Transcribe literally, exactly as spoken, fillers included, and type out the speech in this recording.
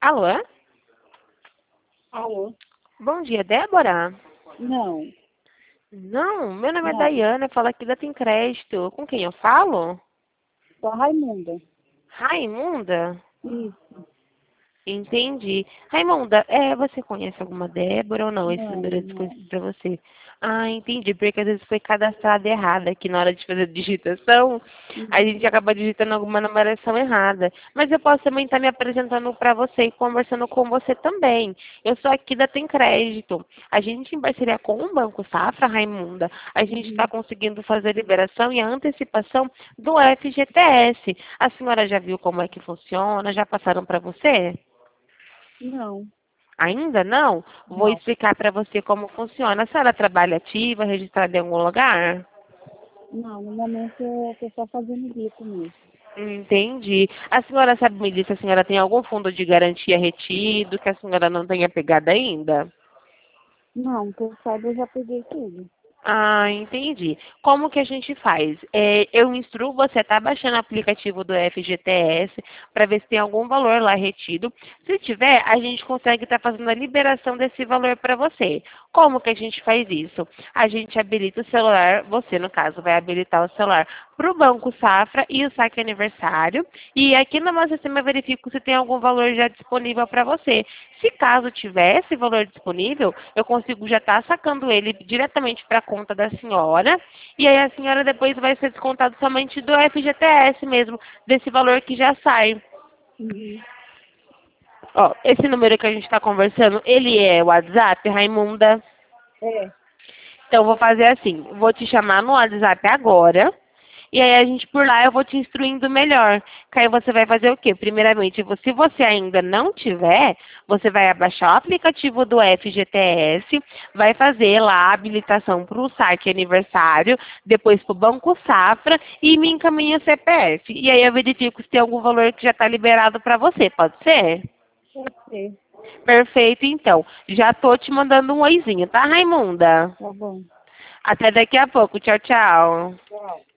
Alô? Alô? Bom dia, Débora? Não, Não, meu nome é não. Daiane, eu falo aqui da Tem Crédito. Com quem eu falo? Sou a Raimunda. Raimunda? Isso. Entendi. Raimunda, é, você conhece alguma Débora ou não? Esse Não, número é não. desconhecido para você. Ah, entendi, porque às vezes foi cadastrado errado aqui na hora de fazer a digitação, a gente Uhum. acaba digitando alguma numeração errada. Mas eu posso também estar me apresentando para você e conversando com você também. Eu sou aqui da Tem Crédito. A gente, em parceria com o Banco Safra, Raimunda, a gente está Uhum. conseguindo fazer a liberação e a antecipação do F G T S. A senhora já viu como é que funciona? Já passaram para você? Não, Ainda não? Vou não. explicar para você como funciona. A senhora trabalha ativa, registrada em algum lugar? Não, no momento eu estou só fazendo bico mesmo. Entendi. A senhora sabe me dizer se a senhora tem algum fundo de garantia retido que a senhora não tenha pegado ainda? Não, que eu saiba eu já peguei tudo. Ah, entendi. Como que a gente faz? É, eu instruo você a estar baixando o aplicativo do F G T S para ver se tem algum valor lá retido. Se tiver, a gente consegue estar fazendo a liberação desse valor para você. Como que a gente faz isso? A gente habilita o celular, você no caso vai habilitar o celular para o Banco Safra e o saque aniversário. E aqui no meu sistema eu verifico se tem algum valor já disponível para você. Se caso tiver esse valor disponível, eu consigo já estar sacando ele diretamente para a conta da senhora. E aí a senhora depois vai ser descontado somente do F G T S mesmo, desse valor que já sai. Uhum. Ó, esse número que a gente está conversando, ele é o WhatsApp, Raimunda? É. Então, eu vou fazer assim, vou te chamar no WhatsApp agora, e aí a gente por lá eu vou te instruindo melhor. Que aí você vai fazer o quê? Primeiramente, vo- se você ainda não tiver, você vai abaixar o aplicativo do F G T S, vai fazer lá a habilitação para o site aniversário, depois para o Banco Safra e me encaminha o C P F. E aí eu verifico se tem algum valor que já está liberado para você, pode ser? Pode ser. Perfeito, então. Já tô te mandando um oizinho, tá, Raimunda? Tá bom. Até daqui a pouco. Tchau, tchau. Tchau.